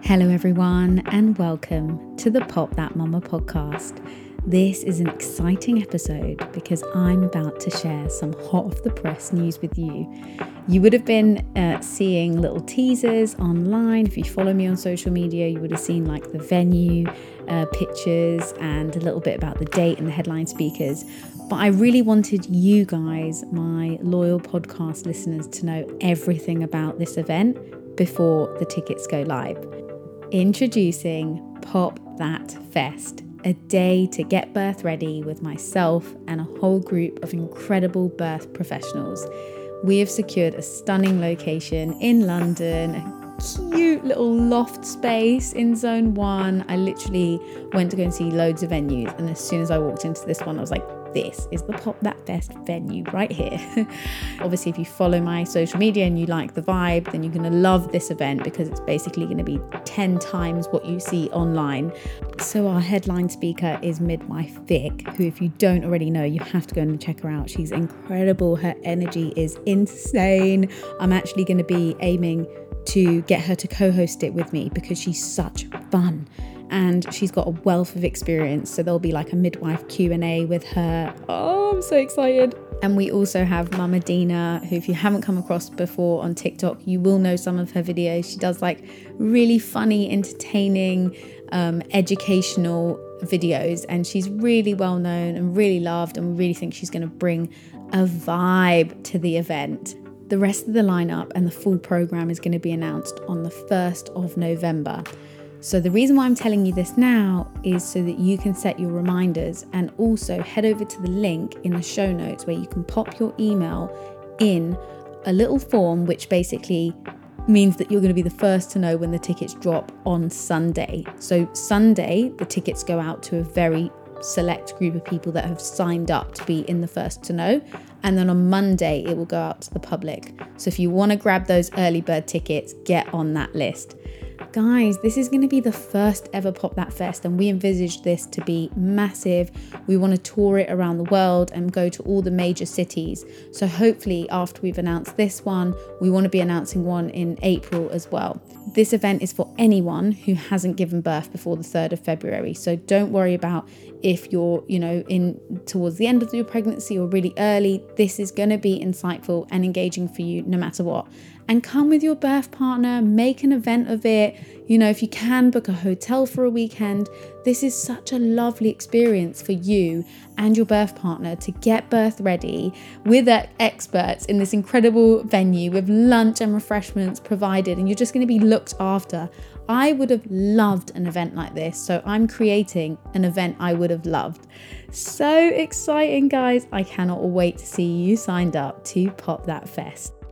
Hello everyone and welcome to the Pop That Mama podcast. This is an exciting episode because I'm about to share some hot off the press news with you. You would have been seeing little teasers online. If you follow me on social media, you would have seen like the venue pictures and a little bit about the date and the headline speakers. But I really wanted you guys, my loyal podcast listeners, to know everything about this event before the tickets go live. Introducing Pop That Fest, a day to get birth ready with myself and a whole group of incredible birth professionals. We have secured a stunning location in London, a cute little loft space in Zone 1. I literally went to go and see loads of venues, and as soon as I walked into this one, I was like, this is the Pop That Fest venue right here. Obviously, if you follow my social media and you like the vibe, then you're going to love this event because it's basically going to be 10 times what you see online. So our headline speaker is Midwife Vic, who, if you don't already know, you have to go and check her out. She's incredible. Her energy is insane. I'm actually going to be aiming to get her to co-host it with me because she's such fun. And she's got a wealth of experience. So there'll be like a midwife Q&A with her. Oh, I'm so excited. And we also have Mama Dina, who, if you haven't come across before on TikTok, you will know some of her videos. She does like really funny, entertaining, educational videos. And she's really well known and really loved. And we really think she's going to bring a vibe to the event. The rest of the lineup and the full program is going to be announced on the 1st of November. So the reason why I'm telling you this now is so that you can set your reminders and also head over to the link in the show notes where you can pop your email in a little form, which basically means that you're going to be the first to know when the tickets drop on Sunday. So Sunday, the tickets go out to a very select group of people that have signed up to be in the first to know. And then on Monday, it will go out to the public. So if you want to grab those early bird tickets, get on that list. Guys, this is going to be the first ever Pop That Fest, and we envisage this to be massive. We want to tour it around the world and go to all the major cities. So hopefully after we've announced this one, we want to be announcing one in April as well. This event is for anyone who hasn't given birth before the 3rd of February. So don't worry about if you're, in towards the end of your pregnancy or really early. This is going to be insightful and engaging for you no matter what. And come with your birth partner, make an event of it. If you can, book a hotel for a weekend. This is such a lovely experience for you and your birth partner to get birth ready with experts in this incredible venue with lunch and refreshments provided, and you're just going to be looked after. I would have loved an event like this, so I'm creating an event I would have loved. So exciting, guys. I cannot wait to see you signed up to Pop That Fest.